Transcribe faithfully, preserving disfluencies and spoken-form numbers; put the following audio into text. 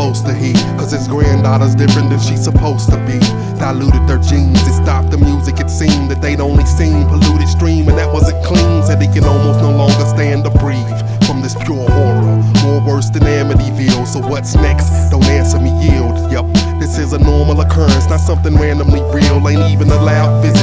close to he, cause his granddaughter's different than she's supposed to be. Diluted their genes, it stopped the music. It seemed that they'd only seen polluted stream, and that wasn't clean. Said he can almost no longer stand to breathe from this pure horror, more worse than Amityville. So what's next? Don't answer me, yield. Yup, this is a normal occurrence, not something randomly real. Ain't even allowed visit